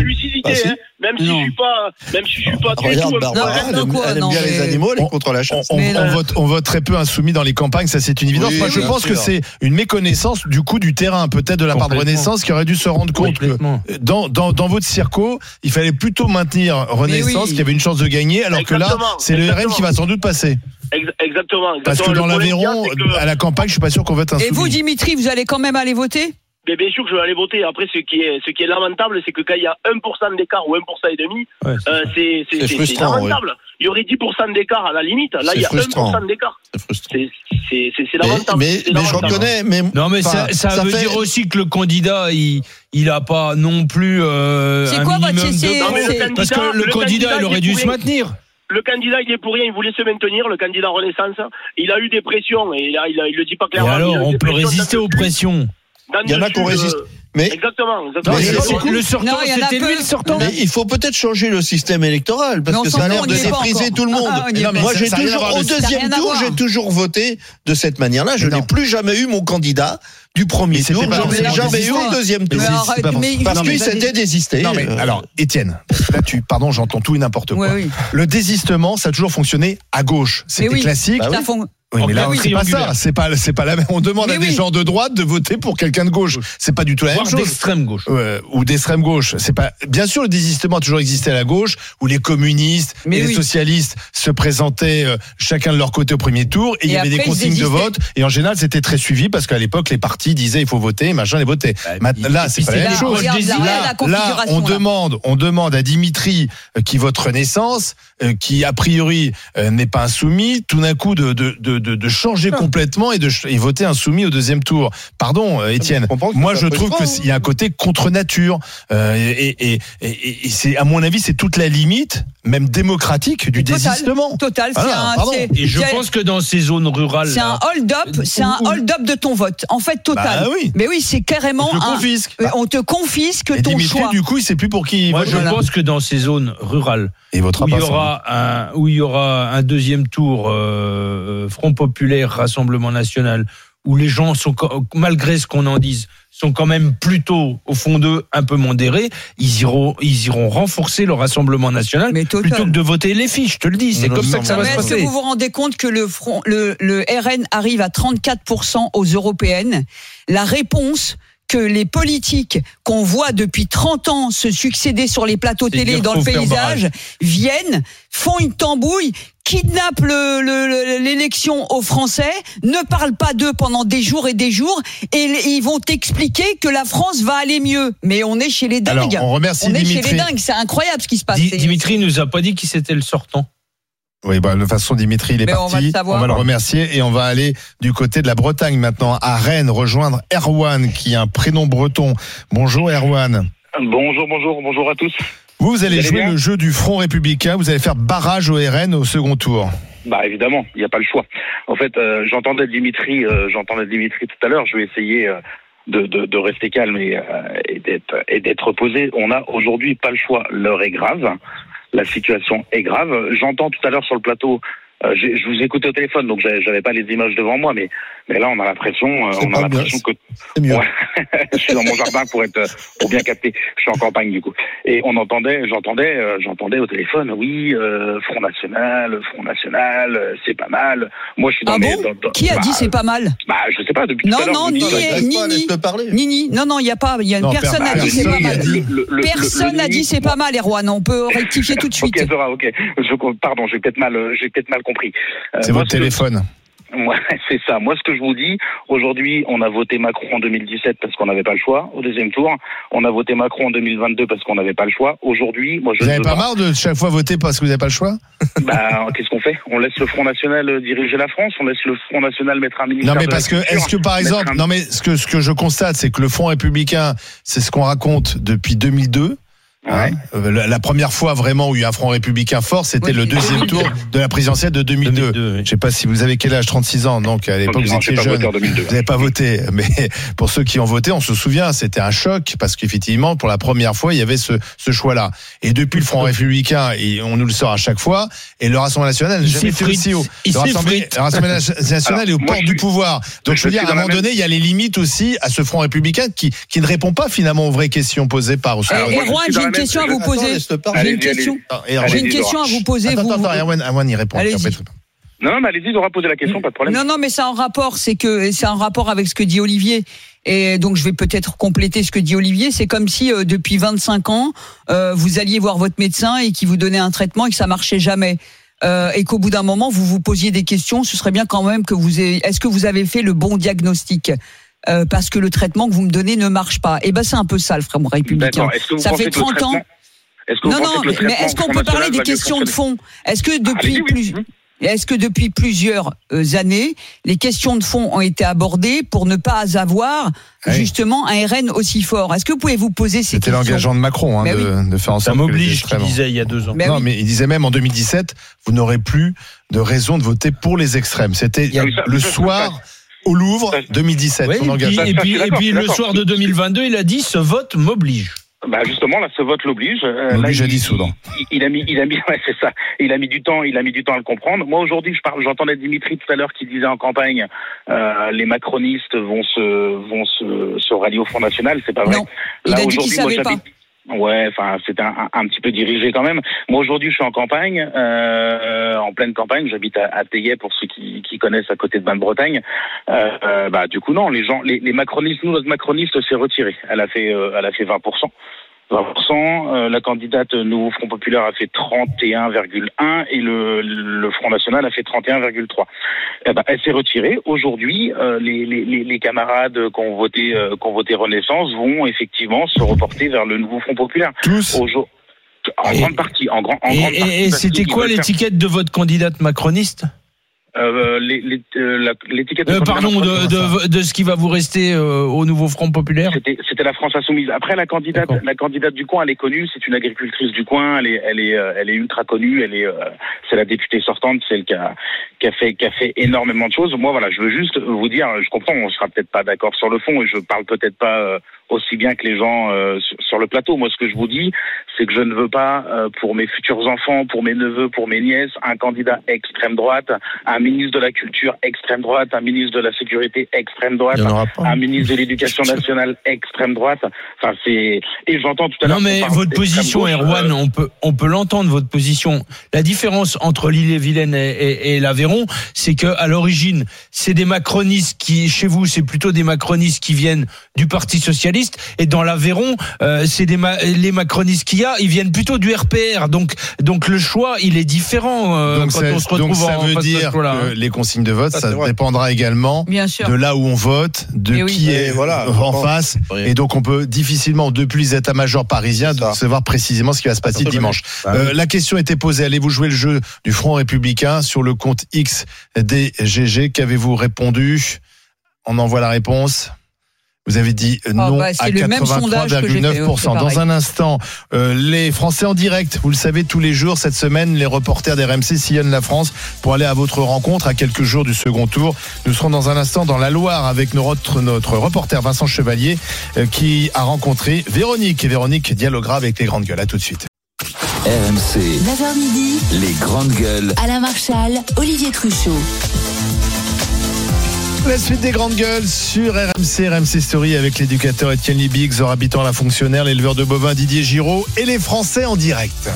ruralité, si. hein. Même si je suis pas, même si je suis pas. Regarde, Barbara, elle, aime, elle aime bien les animaux, elle est contre la chasse. On, on, on, vote, on vote très peu insoumis dans les campagnes, ça c'est une évidence. Oui, Moi je pense sûr. que c'est une méconnaissance du coup du terrain, peut-être de la part de Renaissance, qui aurait dû se rendre compte que dans, dans, dans votre circo, il fallait plutôt maintenir Renaissance, oui. qui avait une chance de gagner, alors exactement, que là, c'est exactement. le R N qui va sans doute passer. Exactement. exactement. Parce que dans l'Aveyron, que... à la campagne, je suis pas sûr qu'on vote insoumis. Et vous, Dimitri, vous allez quand même aller voter ? Mais bien sûr que je vais aller voter. Après, ce qui est, ce qui est lamentable, c'est que quand il y a un pour cent d'écart ou un pour cent et demi, ouais, c'est, euh, c'est, c'est, c'est, c'est lamentable. Oui. Il y aurait dix pour cent d'écart à la limite. Là, c'est il y a frustrant. un pour cent d'écart. C'est, c'est, c'est, c'est, c'est lamentable. Mais, mais, mais je reconnais. Mais, non, mais ça, ça, ça veut fait... dire aussi que le candidat, il, il a pas non plus, euh, c'est un quoi, minimum c'est, de... non, mais le candidat, parce que le, le candidat, candidat, il aurait dû se maintenir. Le candidat, il est pour rien, il voulait se maintenir, le candidat Renaissance. Il a eu des pressions, et il, a, il, a, il le dit pas clairement. Et alors, on peut résister aux pressions. Il y en a qui ont résisté. Mais exactement, exactement. Mais c'est, le sortant, non, c'était lui le sortant. Mais il faut peut-être changer le système électoral parce que ça a l'air de mépriser tout le monde. Ah, non, moi, j'ai toujours au deuxième tour, j'ai toujours voté de cette manière-là. Je n'ai plus jamais eu mon candidat du premier tour. J'en ai jamais eu au deuxième tour. Parce qu'il s'était désisté. Non mais alors, Étienne, là tu, pardon, j'entends tout et n'importe quoi. Le désistement, ça a toujours fonctionné à gauche. C'était classique. Oui, mais là, oui, c'est pas ça. C'est pas, c'est pas la même. On demande mais à des oui. gens de droite de voter pour quelqu'un de gauche. C'est pas du tout la même chose. D'extrême gauche. Euh, ou d'extrême gauche. C'est pas. Bien sûr, le désistement a toujours existé à la gauche, où les communistes mais et oui. les socialistes se présentaient euh, chacun de leur côté au premier tour, et, et il y avait des consignes de vote. Et en général, c'était très suivi parce qu'à l'époque, les partis disaient il faut voter, machin, les voter. Bah, là, c'est pas la même chose. Là, là, on demande, on demande à Dimitri euh, qui vote Renaissance, euh, qui a priori euh, n'est pas insoumis, tout d'un coup de, de, de De, de changer ah. complètement et de et voter insoumis au deuxième tour. Pardon, Étienne. Moi, je trouve qu'il y a un côté contre nature euh, et, et, et, et c'est, à mon avis, c'est toute la limite, même démocratique, du total, désistement. Total. Ah, c'est un, c'est, et je c'est, pense que dans ces zones rurales, c'est un hold-up. C'est un hold-up de ton vote. En fait, total. Bah, oui. Mais oui, c'est carrément on te un. Confisque. On te confisque et ton Dimitri, choix. Du coup, il sait plus pour qui. Moi, je voilà. pense que dans ces zones rurales, et où il y aura un, où il y aura un deuxième tour euh, Front Populaire, Rassemblement National, où les gens sont, malgré ce qu'on en dise, sont quand même plutôt, au fond d'eux, un peu modérés, ils iront, ils iront renforcer le Rassemblement National plutôt que de voter les fiches, je te le dis. C'est non, comme non, ça que ça va se passer. Est-ce que vous vous rendez compte que le, front, le, le R N arrive à trente-quatre pour cent aux européennes? La réponse que les politiques qu'on voit depuis trente ans se succéder sur les plateaux c'est télé dans le paysage viennent, font une tambouille, kidnappent le, le, l'élection aux Français, ne parlent pas d'eux pendant des jours et des jours, et ils vont t'expliquer que la France va aller mieux. Mais on est chez les dingues. Alors, on remercie on est Dimitri. chez les dingues. C'est incroyable ce qui se passe. D- Dimitri nous a pas dit qui c'était le sortant. Oui, bah, de toute façon, Dimitri, il est mais parti. On va, le on va le remercier et on va aller du côté de la Bretagne maintenant, à Rennes, rejoindre Erwan, qui a un prénom breton. Bonjour, Erwan. Bonjour, bonjour, bonjour à tous. Vous, vous allez vous jouer bien le jeu du Front Républicain. Vous allez faire barrage au R N au second tour. Bah, évidemment, il n'y a pas le choix. En fait, euh, j'entendais Dimitri, euh, j'entendais Dimitri tout à l'heure. Je vais essayer euh, de, de, de rester calme et, euh, et d'être, et d'être posé. On n'a aujourd'hui pas le choix. L'heure est grave. La situation est grave. J'entends tout à l'heure sur le plateau, euh, je vous écoutais au téléphone, donc j'avais pas les images devant moi, mais, mais là on a l'impression, euh, on a l'impression bien, que c'est mieux. Ouais, je suis dans mon jardin pour être pour bien capter. Je suis en campagne du coup, et on entendait, j'entendais, euh, j'entendais au téléphone, oui, euh, Front National, Front National, euh, c'est pas mal. Moi je suis dans ah mes. Bon dans, dans, Qui a bah, dit c'est pas mal? Bah je sais pas depuis non, tout à l'heure. Non non ni ni ni non non il y a pas il y a une non, personne a dit c'est pas mal. Le, le, personne n'a dit c'est pas mal, Erwan. On peut rectifier tout de suite. Ok, Zora, ok. Je, pardon, j'ai peut-être mal, j'ai peut-être mal compris. Euh, c'est votre téléphone. Ouais, c'est ça. Moi, ce que je vous dis, aujourd'hui, on a voté Macron en deux mille dix-sept parce qu'on n'avait pas le choix. Au deuxième tour, on a voté Macron en deux mille vingt-deux parce qu'on n'avait pas le choix. Aujourd'hui, moi, je. Vous n'avez pas marre de chaque fois voter parce que vous n'avez pas le choix? Bah, qu'est-ce qu'on fait? On laisse le Front National diriger la France. On laisse le Front National mettre un ministère. Non, mais parce que, est-ce que par exemple, un... non, mais ce que ce que je constate, c'est que le Front Républicain, c'est ce qu'on raconte depuis deux mille deux. Ouais. Hein, la, la première fois vraiment où il y a un Front Républicain fort, c'était oui, le deuxième tour de la présidentielle de deux mille deux. deux mille deux oui. Je sais pas si vous avez quel âge, trente-six ans, donc à l'époque vous étiez jeune. Vous n'avez pas voté, mais pour ceux qui ont voté, on se souvient, c'était un choc parce qu'effectivement, pour la première fois, il y avait ce, ce choix-là. Et depuis le Front Républicain, et on nous le sort à chaque fois, et le Rassemblement National n'a jamais fait aussi haut. Le Rassemblement National est aux portes du pouvoir. Donc je veux dire, à un moment donné, il y a les limites aussi à ce Front Républicain qui qui ne répond pas finalement aux vraies questions posées par. question à vous poser. J'ai une question. J'ai une question à vous poser. Attends, vous... attends, Erwan, Erwan, il répond. Allez-y. Non, non, mais allez-y, Dora, posez la question, pas de problème. Non, non, mais c'est en rapport, c'est que c'est en rapport avec ce que dit Olivier. Et donc, je vais peut-être compléter ce que dit Olivier. C'est comme si, euh, depuis vingt-cinq ans, euh, vous alliez voir votre médecin et qu'il vous donnait un traitement et que ça marchait jamais. Euh, et qu'au bout d'un moment, vous vous posiez des questions. Ce serait bien quand même que vous ayez, est-ce que vous avez fait le bon diagnostic? Euh, parce que le traitement que vous me donnez ne marche pas. Et ben, c'est un peu ça, le Front républicain. Ça fait trente ans. Est-ce que vous non, non, que le mais est-ce qu'on peut parler des questions de fond? Est-ce que depuis ah, plus, est-ce que depuis plusieurs années, les questions de fond ont été abordées pour ne pas avoir oui. justement un R N aussi fort? Est-ce que vous pouvez vous poser ces C'était questions? C'était l'engagement de Macron hein, de, oui. de faire en sorte. Ça m'oblige, qu'il disait il y a deux ans. Mais non, oui. mais il disait même en deux mille dix-sept, vous n'aurez plus de raison de voter pour les extrêmes. C'était ah, oui, ça, le ça, soir. Ça, au Louvre, deux mille dix-sept. Oui, et puis, et puis, et puis le soir de deux mille vingt-deux, il a dit ce vote m'oblige. Bah justement, là, ce vote l'oblige. Euh, m'oblige là, à dissoudre. Il, il a mis, il a mis, ouais, c'est ça. Il a mis du temps, il a mis du temps à le comprendre. Moi aujourd'hui, je parle, j'entendais Dimitri tout à l'heure qui disait en campagne, euh, les macronistes vont se, vont se, se rallier au Front National. C'est pas vrai. Non, il là, a dit qu'il savait pas. Ouais, enfin, c'était un, un petit peu dirigé quand même. Moi, aujourd'hui, je suis en campagne, euh, en pleine campagne. J'habite à, à Thaillet, pour ceux qui, qui connaissent, à côté de Bain-de-Bretagne. Euh, euh, bah, du coup, non, les gens, les, les macronistes, nous, notre macroniste s'est retirée. Elle a fait, euh, elle a fait vingt pour cent. vingt pour cent. Euh, la candidate Nouveau Front Populaire a fait trente et un virgule un et le, le Front National a fait trente et un virgule trois. Eh ben, elle s'est retirée. Aujourd'hui, euh, les, les, les camarades qui ont voté, euh, qui ont voté Renaissance vont effectivement se reporter vers le Nouveau Front Populaire. Tous Aujourd'hui, en et, grande partie. En, grand, en et, grande et, partie. Et c'était quoi l'étiquette de votre candidate macroniste? Euh, les, les, euh, la, l'étiquette euh, pardon de, de, de ce qui va vous rester euh, au Nouveau Front Populaire. C'était, c'était la France Insoumise. Après la candidate, D'accord. la candidate du coin, elle est connue. C'est une agricultrice du coin. Elle est, elle est, euh, elle est ultra connue. Elle est, euh, c'est la députée sortante, celle qui a, qui a fait, qui a fait énormément de choses. Moi, voilà, je veux juste vous dire, je comprends, on sera peut-être pas d'accord sur le fond et je parle peut-être pas euh, aussi bien que les gens euh, sur le plateau. Moi, ce que je vous dis, c'est que je ne veux pas euh, pour mes futurs enfants, pour mes neveux, pour mes nièces, un candidat extrême droite, un ministre de la Culture extrême droite, un ministre de la Sécurité extrême droite, un ministre de l'Éducation nationale extrême droite. Enfin, c'est et j'entends tout à l'heure. Non, mais votre position, Erwan, euh... on peut on peut l'entendre, votre position. La différence entre l'Ille-et-Vilaine et, et, et l'Aveyron, c'est que à l'origine, c'est des macronistes qui, chez vous, c'est plutôt des macronistes qui viennent du Parti socialiste, et dans l'Aveyron, euh, c'est des ma- les macronistes qu'il y a, ils viennent plutôt du R P R. Donc donc le choix, il est différent euh, donc quand ça, on se retrouve donc ça en veut face dire de là, que hein. les consignes de vote, ça, ça dépendra également de là où on vote, de et qui oui. est voilà, en face. Oui. Et donc on peut difficilement, depuis les états-majors parisiens, de savoir précisément ce qui va se passer dimanche. Ah, euh, oui. La question était posée, allez-vous jouer le jeu du Front républicain sur le compte X des G G? Qu'avez-vous répondu? On envoie la réponse. Vous avez dit non oh bah, à quatre-vingt-trois virgule neuf pour cent. Dans un instant, euh, les Français en direct, vous le savez, tous les jours, cette semaine, les reporters d'R M C sillonnent la France pour aller à votre rencontre à quelques jours du second tour. Nous serons dans un instant dans la Loire avec notre, notre reporter Vincent Chevalier euh, qui a rencontré Véronique. Et Véronique dialoguera avec les grandes gueules. À tout de suite. R M C, neuf heures midi, les grandes gueules. Alain Marchal, Olivier Truchot. La suite des grandes gueules sur R M C, R M C Story avec l'éducateur Étienne Liebig, Zora Bitan, la fonctionnaire, l'éleveur de bovins Didier Giraud et les Français en direct.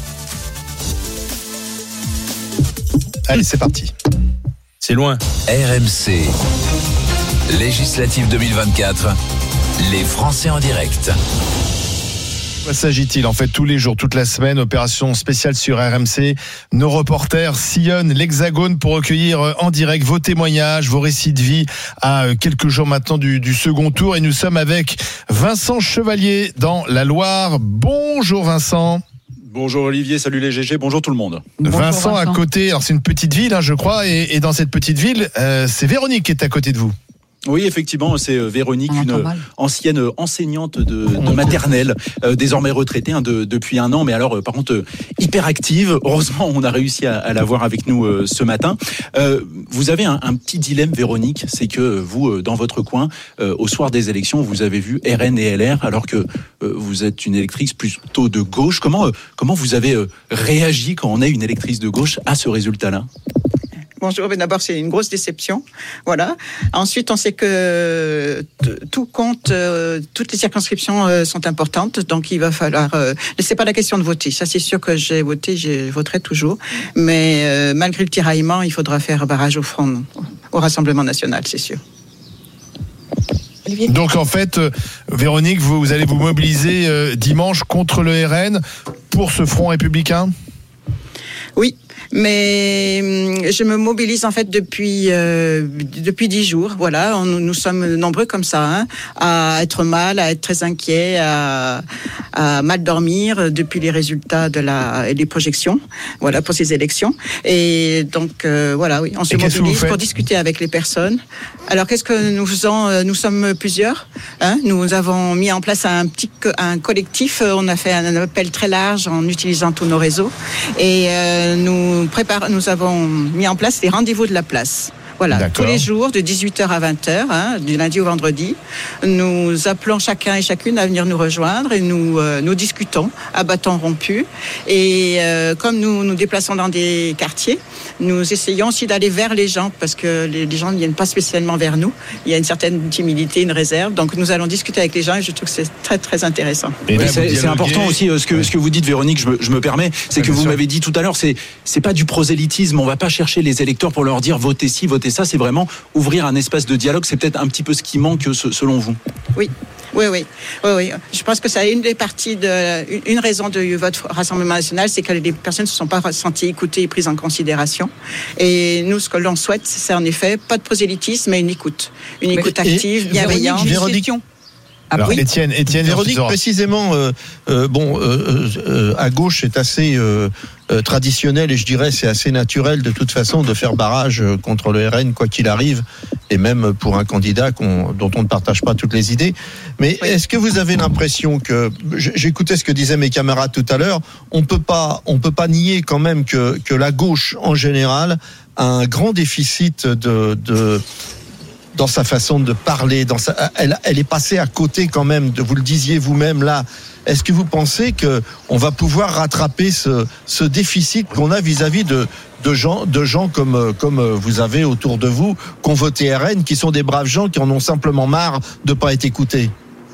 Allez, c'est parti. C'est loin. R M C, législative deux mille vingt-quatre, les Français en direct. Quoi s'agit-il? En fait, tous les jours, toute la semaine, opération spéciale sur R M C. Nos reporters sillonnent l'Hexagone pour recueillir en direct vos témoignages, vos récits de vie à quelques jours maintenant du, du second tour. Et nous sommes avec Vincent Chevalier dans la Loire. Bonjour Vincent. Bonjour Olivier, salut les G G, bonjour tout le monde. Bonjour Vincent, Vincent, à côté, alors c'est une petite ville, hein, je crois, et, et dans cette petite ville, euh, c'est Véronique qui est à côté de vous. Oui, effectivement, c'est Véronique, une ancienne enseignante de, de maternelle, euh, désormais retraitée hein, de, depuis un an, mais alors euh, par contre euh, hyper active. Heureusement, on a réussi à, à la voir avec nous euh, ce matin. Euh, vous avez un, un petit dilemme, Véronique, c'est que vous, euh, dans votre coin, euh, au soir des élections, vous avez vu R N et L R, alors que euh, vous êtes une électrice plutôt de gauche. Comment, euh, comment vous avez euh, réagi quand on est une électrice de gauche à ce résultat-là ? Bonjour. Mais d'abord, c'est une grosse déception. Voilà. Ensuite, on sait que tout compte, euh, toutes les circonscriptions euh, sont importantes, donc il va falloir. Euh, c'est pas la question de voter. Ça, c'est sûr que j'ai voté, je voterai toujours. Mais euh, malgré le tiraillement, il faudra faire barrage au front, au Rassemblement national, c'est sûr. Olivier. Donc en fait, euh, Véronique, vous, vous allez vous mobiliser euh, dimanche contre le R N pour ce front républicain ? Oui. Mais je me mobilise en fait depuis euh, depuis dix jours. Voilà, on, nous sommes nombreux comme ça, hein, à être mal, à être très inquiets, à, à mal dormir depuis les résultats de la et les projections. Voilà pour ces élections. Et donc euh, voilà, oui, on se mobilise pour discuter avec les personnes. Alors qu'est-ce que nous faisons ? Nous sommes plusieurs. Hein, nous avons mis en place un petit un collectif. On a fait un appel très large en utilisant tous nos réseaux et euh, nous Prépare, nous avons mis en place les rendez-vous de la place. Voilà, D'accord. tous les jours de dix-huit heures à vingt heures, hein, du lundi au vendredi. Nous appelons chacun et chacune à venir nous rejoindre et nous, euh, nous discutons à bâton rompu. Et euh, comme nous nous déplaçons dans des quartiers, nous essayons aussi d'aller vers les gens parce que les, les gens ne viennent pas spécialement vers nous. Il y a une certaine timidité, une réserve. Donc nous allons discuter avec les gens et je trouve que c'est très très intéressant. Et oui, c'est, c'est important aussi euh, ce que, ce que vous dites, Véronique, je me, je me permets, c'est ouais, que vous sûr. m'avez dit tout à l'heure, c'est, c'est pas du prosélytisme, on va pas chercher les électeurs pour leur dire votez ci, votez ça, c'est vraiment ouvrir un espace de dialogue, c'est peut-être un petit peu ce qui manque selon vous. Oui. Oui, oui, oui, oui. Je pense que c'est une des parties de, une raison du vote Rassemblement national, c'est que les personnes ne se sont pas senties écoutées et prises en considération. Et nous, ce que l'on souhaite, c'est en effet pas de prosélytisme, mais une écoute, une mais écoute active, bienveillante. Véronique, Alors, oui. Étienne, Étienne, Véronique, précisément, euh, euh, bon, euh, euh, à gauche, c'est assez euh, euh, traditionnel et je dirais c'est assez naturel de toute façon de faire barrage contre le R N quoi qu'il arrive, et même pour un candidat qu'on, dont on ne partage pas toutes les idées. Mais oui. Est-ce que vous avez l'impression que, j'écoutais ce que disaient mes camarades tout à l'heure, on peut pas, on peut pas nier quand même que que la gauche en général a un grand déficit de de dans sa façon de parler, dans sa, elle, elle est passée à côté quand même, de, vous le disiez vous-même là. Est-ce que vous pensez que on va pouvoir rattraper ce, ce déficit qu'on a vis-à-vis de, de gens, de gens comme, comme vous avez autour de vous, qui ont voté R N, qui sont des braves gens qui en ont simplement marre de pas être écoutés?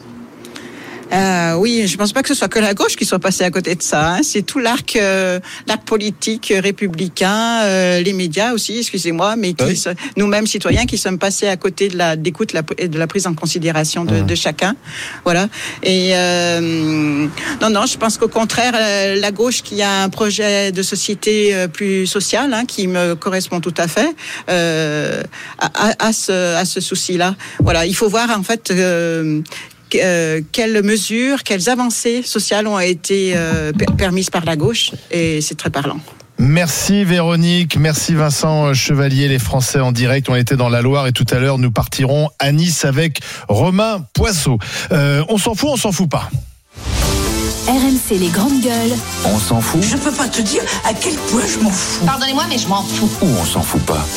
Euh, oui, je ne pense pas que ce soit que la gauche qui soit passée à côté de ça. Hein. C'est tout l'arc, euh, l'arc politique euh, républicain, euh, les médias aussi, excusez-moi, mais qui, oui. nous-mêmes citoyens qui sommes passés à côté de la d'écoute et de la prise en considération de, mmh. de chacun. Voilà. Et euh, non, non, je pense qu'au contraire, la gauche qui a un projet de société plus sociale, hein, qui me correspond tout à fait, euh, à, à, à ce, à ce souci-là. Voilà, il faut voir en fait. Euh, Euh, quelles mesures, quelles avancées sociales ont été euh, permises par la gauche, et c'est très parlant. Merci Véronique, merci Vincent Chevalier, les Français en direct. On était dans la Loire et tout à l'heure nous partirons à Nice avec Romain Poisseau. Euh, on s'en fout, on s'en fout pas. R M C les grandes gueules. On s'en fout. Je peux pas te dire à quel point je m'en fous. Pardonnez-moi, mais je m'en fous. Ou on s'en fout pas.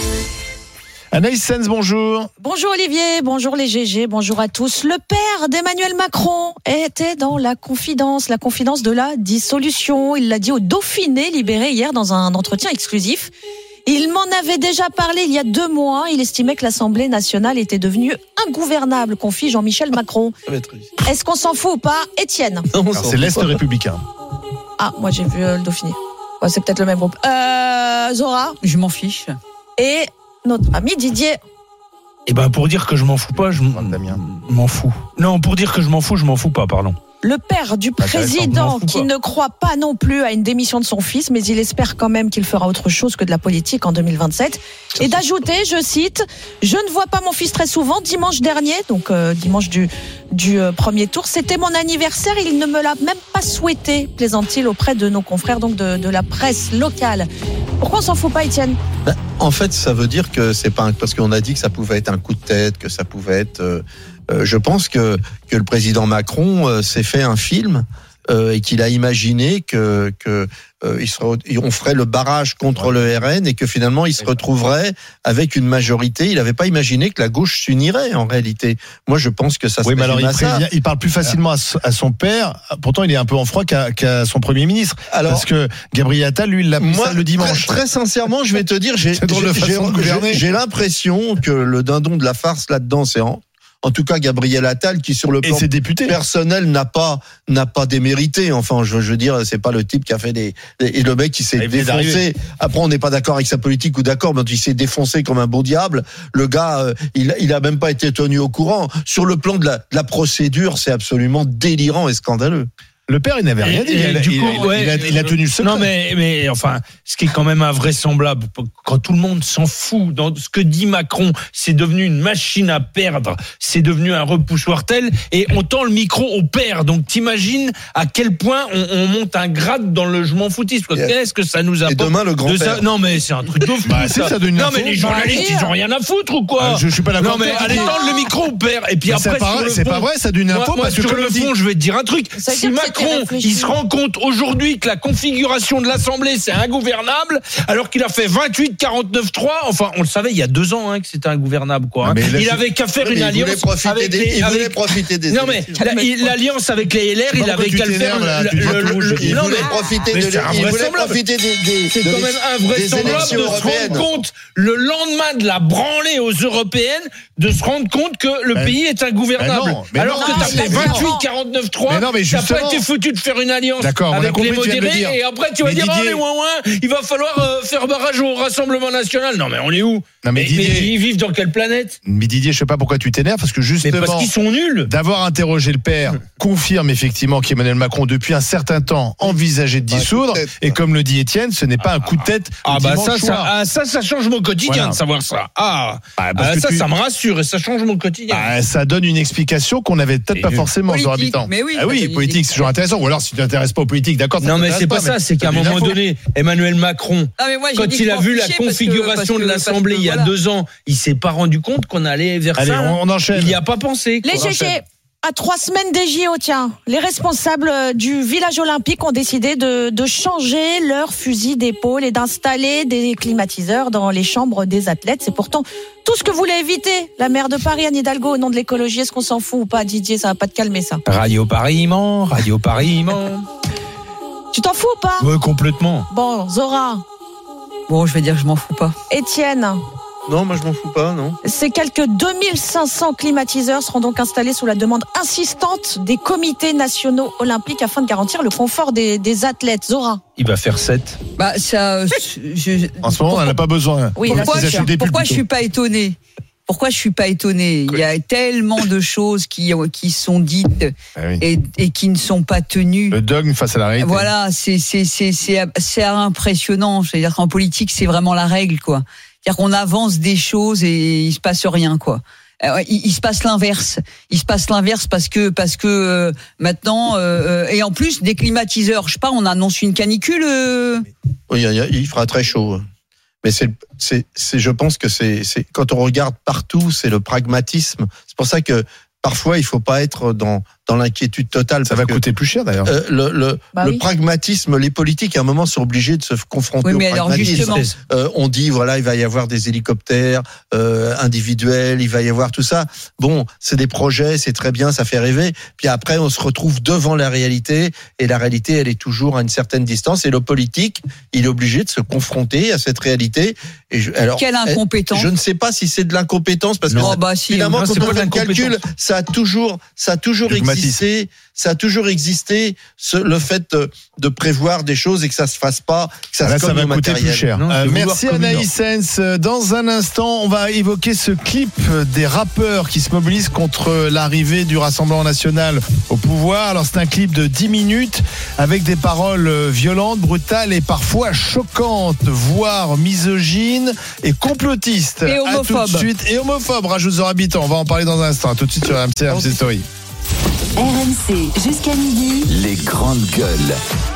Anaïs Sens, bonjour. Bonjour Olivier, bonjour les G G, bonjour à tous. Le père d'Emmanuel Macron était dans la confidence, la confidence de la dissolution. Il l'a dit au Dauphiné, libéré hier dans un entretien exclusif. Il m'en avait déjà parlé il y a deux mois. Il estimait que l'Assemblée nationale était devenue ingouvernable, confie Jean-Michel Macron. Est-ce qu'on s'en fout ou pas, Étienne? Alors, c'est l'Est républicain. Ah, moi j'ai vu euh, le Dauphiné. Ouais, c'est peut-être le même groupe. Euh, Zora? Je m'en fiche. Et notre ami Didier. Eh ben, pour dire que je m'en fous pas, je m'en fous. Non, pour dire que je m'en fous, je m'en fous pas, pardon. Le père du président qui ne croit pas non plus à une démission de son fils, mais il espère quand même qu'il fera autre chose que de la politique en deux mille vingt-sept. Et d'ajouter, je cite, « Je ne vois pas mon fils très souvent. Dimanche dernier, donc euh, dimanche du, du euh, premier tour, c'était mon anniversaire. Il ne me l'a même pas souhaité, plaisante-t-il auprès de nos confrères donc de, de la presse locale. » Pourquoi on s'en fout pas, Étienne? Ben, en fait, ça veut dire que c'est pas un, parce qu'on a dit que ça pouvait être un coup de tête, que ça pouvait être... Euh, euh, je pense que, que le président Macron euh, s'est fait un film euh, et qu'il a imaginé que que euh, il serait, on ferait le barrage contre ouais. le R N et que finalement il se retrouverait avec une majorité. Il n'avait pas imaginé que la gauche s'unirait en réalité. Moi, je pense que ça se oui, mais alors il, ça. Prévient, il parle plus facilement à son père. Pourtant, il est un peu en froid qu'à, qu'à son premier ministre. Alors, parce que Gabriel Attal, lui, il l'a pris ça le dimanche. Très, très sincèrement, je vais te dire, j'ai, j'ai, j'ai, j'ai l'impression que le dindon de la farce là-dedans, c'est en, en tout cas Gabriel Attal, qui sur le plan personnel n'a pas n'a pas démérité. Enfin, je, je veux dire, c'est pas le type qui a fait des et le mec qui s'est défoncé. Après, on n'est pas d'accord avec sa politique ou d'accord, mais il s'est défoncé comme un beau diable. Le gars, euh, il il a même pas été tenu au courant. Sur le plan de la, de la procédure, c'est absolument délirant et scandaleux. Le père, il n'avait rien dit. Et, et, il, du il, coup, il, ouais, il, a, il a tenu le secret. Non, mais, mais enfin, ce qui est quand même invraisemblable, quand tout le monde s'en fout, dans ce que dit Macron, c'est devenu une machine à perdre, c'est devenu un repoussoir tel, et on tend le micro au père. Donc t'imagines à quel point on, on monte un grade dans le je m'en foutisme. Qu'est-ce que ça nous apporte? Et demain, le grand-père. Ça... Non, mais c'est un truc de fou. Bah, ça. Ça non, mais les journalistes, ils ont rien à foutre ou quoi? Ah, je, je suis pas d'accord. Non, mais allez tendre le micro au père. Et puis mais après, c'est pas, sur le c'est fond, pas vrai, ça donne une info. Moi, parce moi que sur le fond, je vais te dire un truc. Si Macron, il se rend compte aujourd'hui que la configuration de l'Assemblée, c'est ingouvernable, alors qu'il a fait vingt-huit quarante-neuf trois. Enfin, on le savait il y a deux ans hein, que c'était ingouvernable, quoi. Hein. Il avait qu'à faire oui, une alliance avec des, les. Il avec... voulait profiter des. Non mais la, il, l'alliance avec les L R, il avait qu'à le faire. Là, le, le, le, le, il non voulait mais profiter mais de. Il voulait profiter des. des c'est quand même invraisemblable de se rendre compte le lendemain de la branlée aux européennes, de se rendre compte que le ben, pays est ingouvernable. Ben non, alors non, que t'as fait vingt-huit quarante-neuf trois, t'as pas été foutu de faire une alliance avec les modérés, et après tu vas dire, oh les ouin ouin, il va falloir euh, faire barrage au Rassemblement National. Non mais on est où? Non, mais, mais, Didier, mais ils vivent dans quelle planète? Mais Didier, je sais pas pourquoi tu t'énerves, parce que justement, mais parce qu'ils sont nuls. D'avoir interrogé le père confirme effectivement qu'Emmanuel Macron, depuis un certain temps, envisageait de dissoudre. Bah, et comme le dit Étienne, ce n'est pas ah, un coup de tête. Ah bah ça, ça, ah, ça, ça change mon quotidien voilà. de savoir ça. Ah, ah, ah ça, tu... ça me rassure et ça change mon quotidien. Ah, ça donne une explication qu'on n'avait peut-être et pas forcément aux habitants. Mais oui, ah oui, politique, c'est toujours intéressant. Ou alors si tu t'intéresses pas aux politiques, d'accord. Non mais c'est pas ça, c'est qu'à un moment donné, Emmanuel Macron, quand il a vu la configuration de l'Assemblée il y a deux ans, il s'est pas rendu compte qu'on allait vers Allez, ça. On, on enchaîne. Il n'y a pas pensé. Les G G, à trois semaines des J O, tiens, les responsables du village olympique ont décidé de, de changer leur fusil d'épaule et d'installer des climatiseurs dans les chambres des athlètes. C'est pourtant tout ce que voulait éviter la maire de Paris, Anne Hidalgo, au nom de l'écologie. Est-ce qu'on s'en fout ou pas, Didier? Ça va pas te calmer, ça. Radio Paris ment, Radio Paris ment. Tu t'en fous ou pas? Ouais, complètement. Bon, Zora. Bon, je vais dire que je m'en fous pas. Étienne. Non, moi je m'en fous pas, non. Ces quelques deux mille cinq cents climatiseurs seront donc installés sous la demande insistante des comités nationaux olympiques afin de garantir le confort des, des athlètes. Zora. Il va faire sept. Bah ça. Je, en ce moment, on n'en a pas besoin. Oui, pourquoi je, pourquoi je suis pas étonné? Pourquoi je suis pas étonné? Il y a tellement de choses qui qui sont dites ah oui. et, et qui ne sont pas tenues. Le dogme face à la réalité. Voilà, c'est c'est c'est c'est c'est impressionnant. C'est-à-dire qu'en politique, c'est vraiment la règle, quoi. C'est-à-dire qu'on avance des choses et il se passe rien, quoi. Il, il se passe l'inverse. Il se passe l'inverse parce que parce que euh, maintenant euh, et en plus des climatiseurs. Je sais pas, on annonce une canicule. Euh... Oui, il fera très chaud. Mais c'est, c'est, c'est, je pense que c'est, c'est, quand on regarde partout, c'est le pragmatisme. C'est pour ça que parfois, il faut pas être dans, dans l'inquiétude totale. Ça va que, coûter plus cher, d'ailleurs. Euh, le le, bah le oui. pragmatisme, les politiques, à un moment, sont obligés de se confronter oui, au mais pragmatisme. Alors euh, on dit, voilà, il va y avoir des hélicoptères euh, individuels, il va y avoir tout ça. Bon, c'est des projets, c'est très bien, ça fait rêver. Puis après, on se retrouve devant la réalité, et la réalité, elle est toujours à une certaine distance. Et le politique, il est obligé de se confronter à cette réalité. Et je, alors, quelle incompétence. Je ne sais pas si c'est de l'incompétence, parce non, que bah, si, finalement, non, quand on fait le calcul, ça a toujours, ça a toujours existé, ça a toujours existé, ce, le fait de, de prévoir des choses et que ça se fasse pas, que ça, là, se ça va coûter matériel. plus cher. Non, euh, merci Anaïs Sens. Dans un instant, on va évoquer ce clip des rappeurs qui se mobilisent contre l'arrivée du Rassemblement National au pouvoir. Alors c'est un clip de dix minutes avec des paroles violentes, brutales et parfois choquantes, voire misogynes et complotistes. Et homophobes. À tout de suite. Et homophobes, rajoute aux habitants. On va en parler dans un instant. À tout de suite sur R M C, R M C Story. R M C jusqu'à midi. Les grandes gueules.